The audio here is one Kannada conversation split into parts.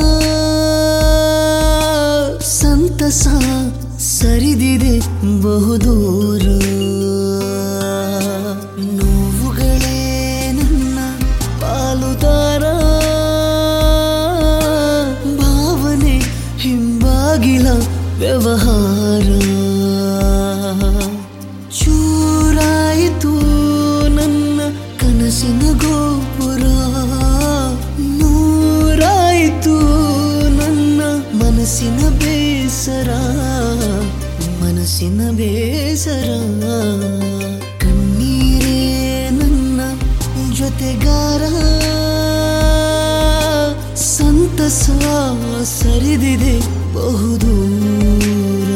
ಸಂತಸ ಸರಿದಿದೆ ಬಹುದೂರ. ನೋವುಗಳೇ ನನ್ನ ಪಾಲುದಾರ, ಭಾವನೆ ಹಿಂಬಾಗಿಲ ವ್ಯವಹಾರ. ಚೂರಾಯಿತು ನನ್ನ ಕನಸಿನ ಗೋಪುರ, ನೂರಾಯಿತು ನನ್ನ ಮನಸ್ಸಿನ ಬೇಸರ, ಮನಸ್ಸಿನ ಬೇಸರ. ಕಣ್ಣೀರೇ ನನ್ನ ಜೊತೆಗಾರ, ಸಂತಸ ಸರಿದಿದೆ ಬಹುದೂರ.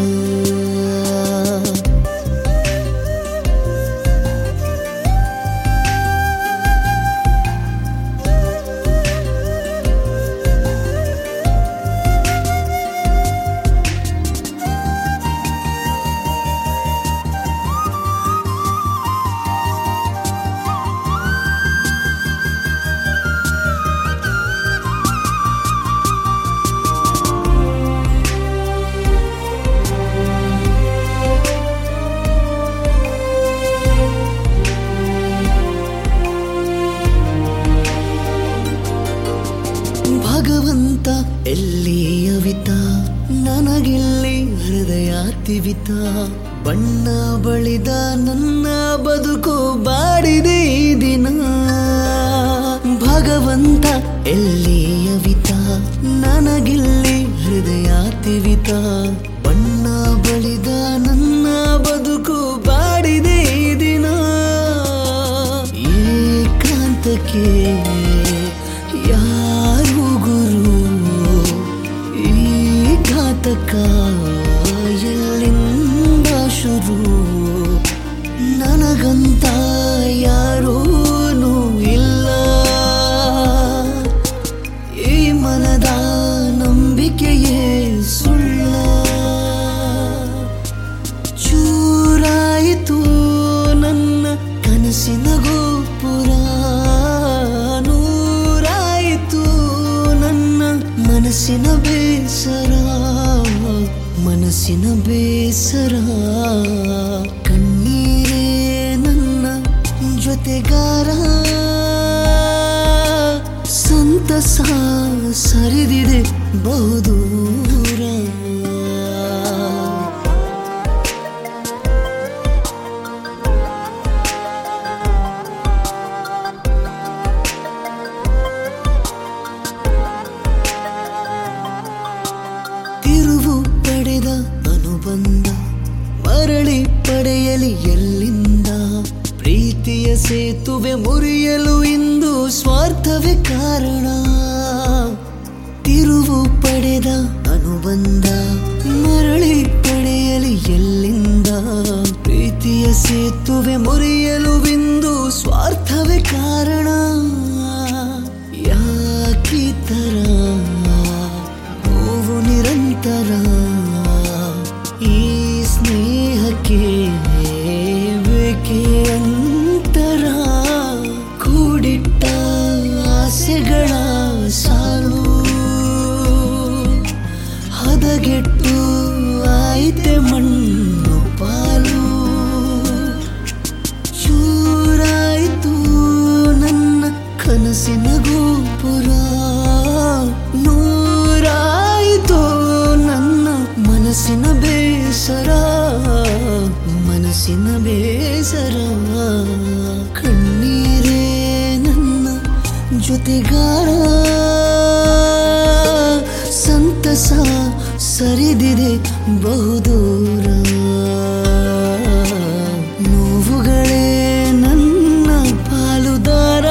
ಭಗವಂತ ಎಲ್ಲಿ ಅವಿತ, ನನಗಿಲ್ಲಿ ಹೃದಯ ತಿವಿತ. ಬಣ್ಣ ಬಳಿದ ನನ್ನ ಬದುಕು ಬಾಡಿದೆ ಈ ದಿನ. ಭಗವಂತ ಎಲ್ಲಿ ಅವಿತ, ನನಗಿಲ್ಲಿ ಹೃದಯ ತಿವಿತ. ಬಣ್ಣ ಬಳಿದ ನನ್ನ ಬದುಕು ಬಾಡಿದೆ ಈ ದಿನ. ಏಕಾಂತಕ್ಕೆ ಯಾರು ಗುರು, ಈ ಘಾತಕ ಎಲ್ಲಿಂದ ಶುರು. ನನಗಂತ ಯಾರೂ ಇಲ್ಲ, ಈ ಮನದ ನಂಬಿಕೆಯೇ ಸುಳ್ಳ. ಚೂರಾಯಿತು ನನ್ನ ಕನಸಿನ ಗೋಪುರ, ಮನಸ್ಸಿನ ಬೇಸರ, ಮನಸ್ಸಿನ ಬೇಸರ. ಕಣ್ಣೀರೇ ನನ್ನ ಜೊತೆಗಾರ, ಸಂತಸ ಸರಿದಿದೆ ಬಹುದೂರ. ತಿರುವು ಪಡೆದ ಅನುಬಂಧ ಮರಳಿ ಪಡೆಯಲಿ ಎಲ್ಲಿಂದ. ಪ್ರೀತಿಯ ಸೇತುವೆ ಮುರಿಯಲು ಇಂದು ಸ್ವಾರ್ಥವೇ ಕಾರಣ. ತಿರುವು ಪಡೆದ ಅನುಬಂಧ ಮರಳಿ ಪಡೆಯಲಿ ಎಲ್ಲಿಂದ. ಪ್ರೀತಿಯ ಸೇತುವೆ ಮುರಿಯಲು ಇಂದು ಸ್ವಾರ್ಥವೇ ಕಾರಣ. ಯಾಕೀ ತರ ನಿರಂತರ ಈ ಸ್ನೇಹಕ್ಕೆ ಬೇಕೆ ಅಂತರ. ಕೂಡಿಟ್ಟ ಆಸೆಗಳ ಸಾಲು ಹದಗೆಟ್ಟು ಆಯ್ತೆ ಮಣ್ಣು ಪಾಲು. ಚೂರಾಯಿತು ನನ್ನ ಕನಸಿನ ಗೋಪುರ, ನೂರಾಯಿತು ನನ್ನ ಮನಸ್ಸಿನ ಬೇಸರ, ಮನಸ್ಸಿನ ಬೇಸರ. ಕಣ್ಣೀರೇ ನನ್ನ ಜೊತೆಗಾರ, ಸಂತಸ ಸರಿದಿದೆ ಬಹುದೂರ. ನೋವುಗಳೇ ನನ್ನ ಪಾಲುದಾರ,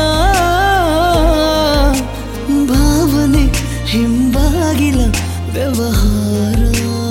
ಭಾವನೆ ಹಿಂಬಾಗಿಲ ವ್ಯವಹಾರ.